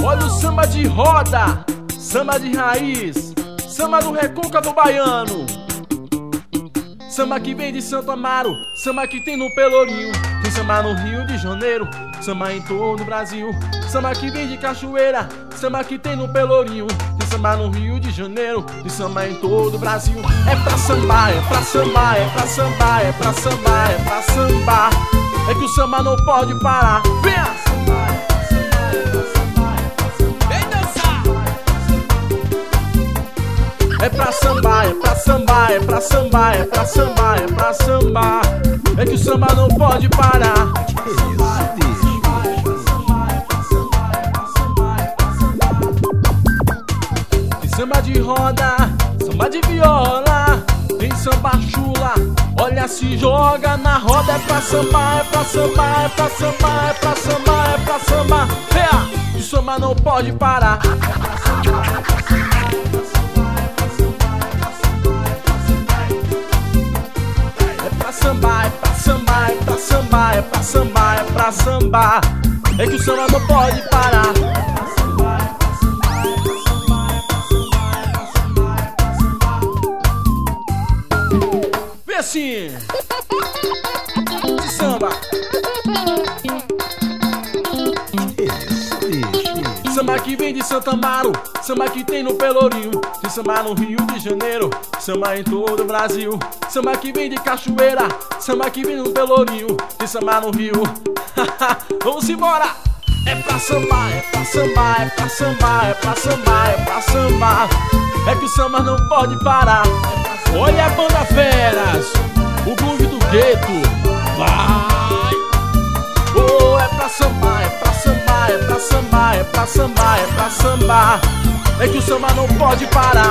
Olha o samba de roda, samba de raiz, samba do recôncavo baiano. Samba que vem de Santo Amaro, samba que tem no Pelourinho. Tem samba no Rio de Janeiro, samba em todo o Brasil. Samba que vem de Cachoeira, samba que tem no Pelourinho. Tem samba no Rio de Janeiro, tem samba em todo o Brasil. É pra sambar, é pra sambar, é pra sambar, é pra sambar, é pra sambar. É que o samba não pode parar. Venha! É pra sambar, é pra sambar, é pra sambar, é pra sambar, é pra sambar. É que o samba não pode parar. Tem samba de roda, samba de viola, tem samba chula, olha se joga na roda. É pra sambar, é pra sambar, é pra sambar, é pra sambar, é pra sambar. O samba não pode parar. É pra sambar, é pra sambar, é pra sambar, é pra sambar, é pra sambar. É que o samba não pode parar. Vê assim, de samba. Samba que vem de Santo Amaro, samba que tem no Pelourinho. Tem samba no Rio de Janeiro, samba em todo o Brasil. Samba que vem de Cachoeira, samba que vem no Pelourinho. Tem samba no Rio. Vamos embora! É pra sambar, é pra sambar, é pra sambar, é pra sambar, é pra sambar. É que o samba não pode parar. Olha a banda Feras, o groove do gueto. Vai! Oh, é pra sambar, é pra sambar, é pra sambar, é pra sambar, é pra sambar. É que o samba não pode parar.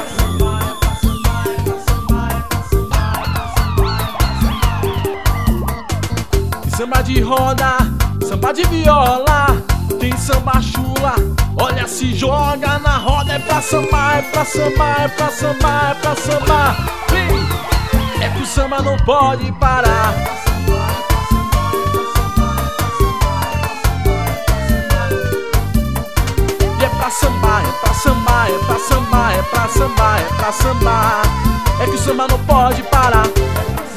Tem samba de roda, samba de viola, tem samba chula, olha se joga na roda. É pra sambar, é pra sambar, é pra sambar, é pra sambar. Vem! É que o samba não pode parar. É pra sambar, é pra sambar, é pra sambar, é pra sambar, é pra sambar. É que o samba não pode parar.